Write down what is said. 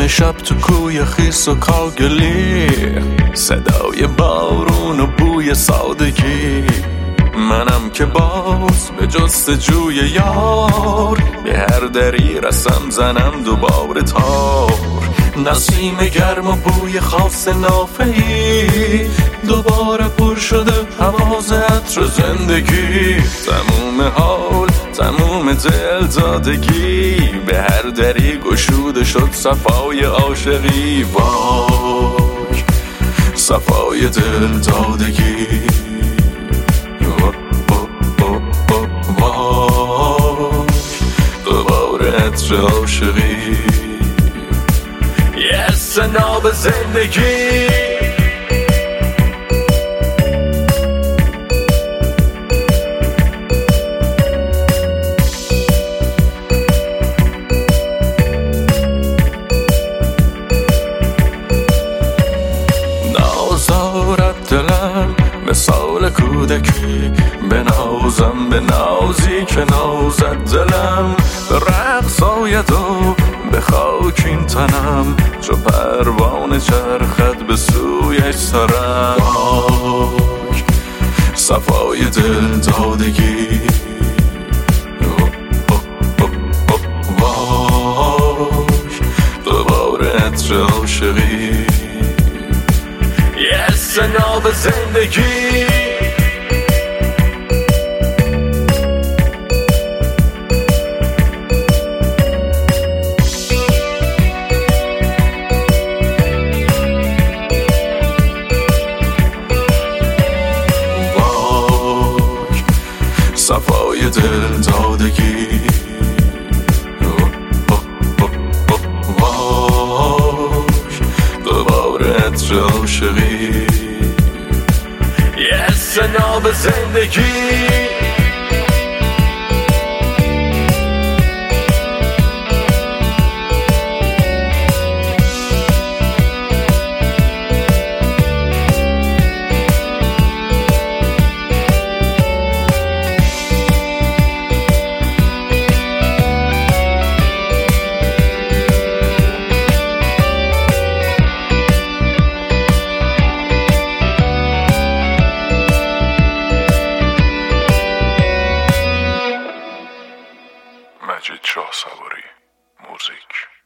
شب تو کوی خیس و کاگلی، صدای بارون و بوی سادگی. منم که باز به جستجوی یار، به هر دری رسم زنم دوباره تار. نسیم گرم و بوی خاص نافه‌ای، دوباره پر شده حواس عطر زندگی. تموم حال تموم دل دادگی، به هر دری گشوده شد صفای عاشقی. وای صفای دل دادگی، وای دوباره عطر عاشقی. یه سناب زندگی. نازارد دلم مثال کودکی، به نازم به نازی که نازد دلم. به رقص آید و به خاک این تنم، چو پروانه چرخد به سویش سرم. وای صفای دل دادگی، وای دوباره عطر عاشقی. یه سناب زندگی. صفای دل دادگی، وای دوباره عطر عاشقی. یه سناب زندگی. مجید شاه سواری، موزیک.